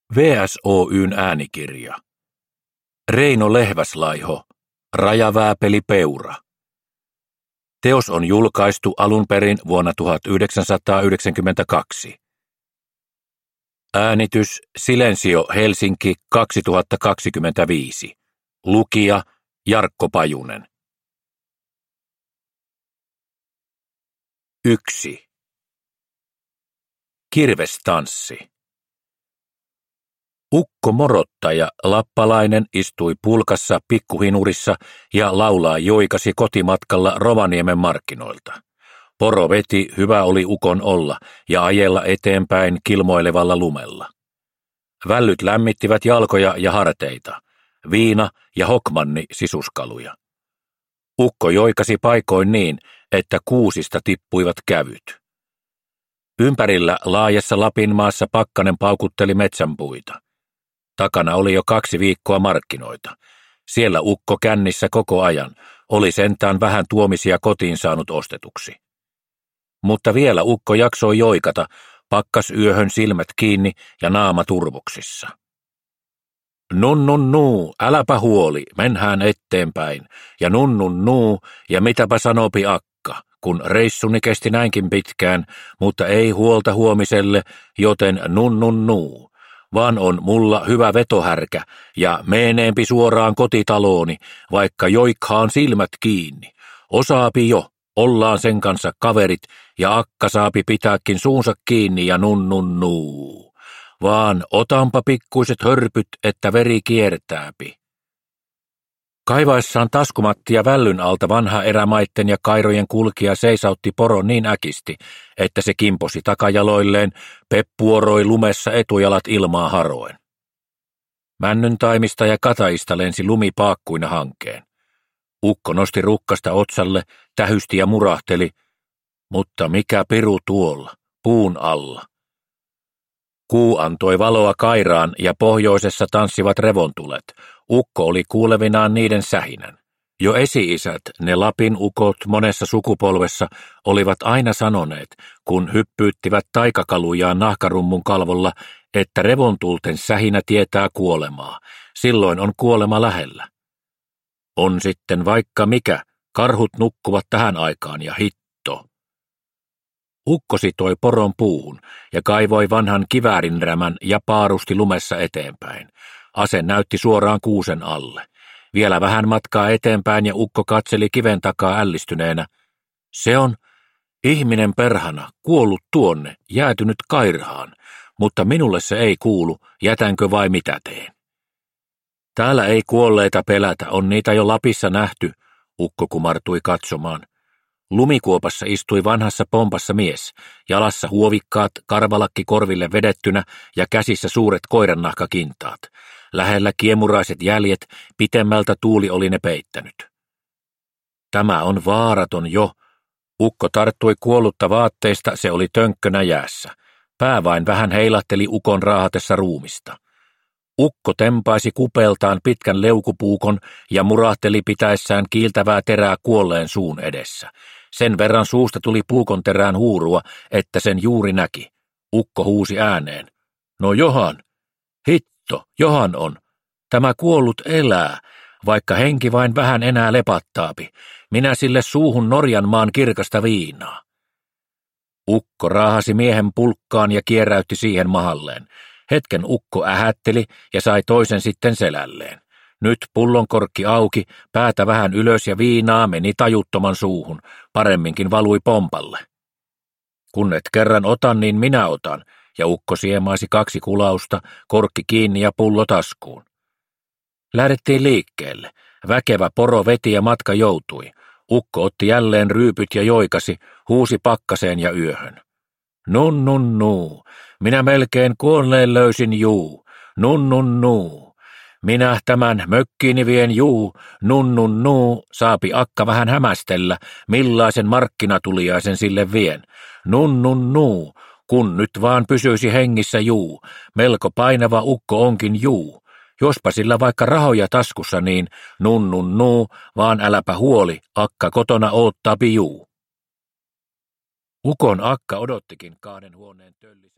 VSOY:n äänikirja. Reino Lehväslaiho, Rajavääpeli Peura. Teos on julkaistu alun perin vuonna 1992. Äänitys Silensio Helsinki 2025. Lukija Jarkko Pajunen. 1. Kirvestanssi. Ukko Morottaja, lappalainen, istui pulkassa pikkuhinurissa ja laulaa joikasi kotimatkalla Rovaniemen markkinoilta. Poro veti, hyvä oli ukon olla ja ajella eteenpäin kilmoilevalla lumella. Vällyt lämmittivät jalkoja ja harteita, viina ja hokmanni sisuskaluja. Ukko joikasi paikoin niin, että kuusista tippuivat kävyt. Ympärillä laajassa Lapinmaassa pakkanen paukutteli metsänpuita. Takana oli jo 2 viikkoa markkinoita. Siellä ukko kännissä koko ajan, oli sentään vähän tuomisia kotiin saanut ostetuksi. Mutta vielä ukko jaksoi joikata, pakkasyöhön silmät kiinni ja naama turvoksissa. Nunnun, äläpä huoli, menhään eteenpäin, ja nunnun, ja mitäpä sanopi akka, kun reissuni kesti näinkin pitkään, mutta ei huolta huomiselle, joten nunnun, vaan on mulla hyvä vetohärkä, ja meeneempi suoraan kotitalooni, vaikka joikhaan silmät kiinni. Osaapi jo, ollaan sen kanssa kaverit, ja akka saapi pitääkin suunsa kiinni ja nunnun. Vaan otanpa pikkuiset hörpyt, että veri kiertääpi. Kaivaessaan taskumattia vällyn alta vanha erämaitten ja kairojen kulkija seisautti poron niin äkisti, että se kimposi takajaloilleen, peppuoroi lumessa etujalat ilmaa haroen. Männyntaimista ja kataista lensi lumi paakkuina hankeen. Ukko nosti rukkasta otsalle, tähysti ja murahteli, mutta mikä piru tuolla, puun alla. Kuu antoi valoa kairaan ja pohjoisessa tanssivat revontulet. Ukko oli kuulevinaan niiden sähinän. Jo esi-isät, ne Lapin ukot monessa sukupolvessa, olivat aina sanoneet, kun hyppyyttivät taikakalujaan nahkarummun kalvolla, että revontulten sähinä tietää kuolemaa. Silloin on kuolema lähellä. On sitten vaikka mikä, karhut nukkuvat tähän aikaan ja hitto. Ukko sitoi poron puuhun ja kaivoi vanhan kiväärinrämän ja paarusti lumessa eteenpäin. Ase näytti suoraan kuusen alle. Vielä vähän matkaa eteenpäin ja ukko katseli kiven takaa ällistyneenä. Se on ihminen perhana, kuollut tuonne, jäätynyt kairhaan, mutta minulle se ei kuulu, jätänkö vai mitä teen? Täällä ei kuolleita pelätä, on niitä jo Lapissa nähty, ukko kumartui katsomaan. Lumikuopassa istui vanhassa pompassa mies, jalassa huovikkaat, karvalakki korville vedettynä ja käsissä suuret koirannahkakintaat. Lähellä kiemuraiset jäljet, pitemmältä tuuli oli ne peittänyt. Tämä on vaaraton jo. Ukko tarttui kuollutta vaatteista, se oli tönkkönä jäässä. Pää vain vähän heilahteli ukon raahatessa ruumista. Ukko tempaisi kupeltaan pitkän leukupuukon ja murahteli pitäessään kiiltävää terää kuolleen suun edessä. Sen verran suusta tuli puukon terään huurua, että sen juuri näki. Ukko huusi ääneen. No Johan, hitto, Johan on. Tämä kuollut elää, vaikka henki vain vähän enää lepattaapi. Minä sille suuhun Norjanmaan kirkasta viinaa. Ukko raahasi miehen pulkkaan ja kieräytti siihen mahalleen. Hetken ukko ähätteli ja sai toisen sitten selälleen. Nyt pullonkorkki auki, päätä vähän ylös ja viinaa meni tajuttoman suuhun, paremminkin valui pompalle. Kun et kerran otan, niin minä otan, ja ukko siemaisi 2 kulausta, korkki kiinni ja pullo taskuun. Lähdettiin liikkeelle. Väkevä poro veti ja matka joutui. Ukko otti jälleen ryypyt ja joikasi, huusi pakkaseen ja yöhön. Nunnun, minä melkein kuolleen löysin juu, nunnun. Minä tämän mökkiini vien juu, nunnun, saapi akka vähän hämästellä, millaisen markkinatuliaisen sille vien. Nunnun, kun nyt vaan pysyisi hengissä juu, melko painava ukko onkin juu. Jospa sillä vaikka rahoja taskussa niin, nunnun, vaan äläpä huoli, akka kotona oottaapi juu. Ukon akka odottikin 2 huoneen töllissä.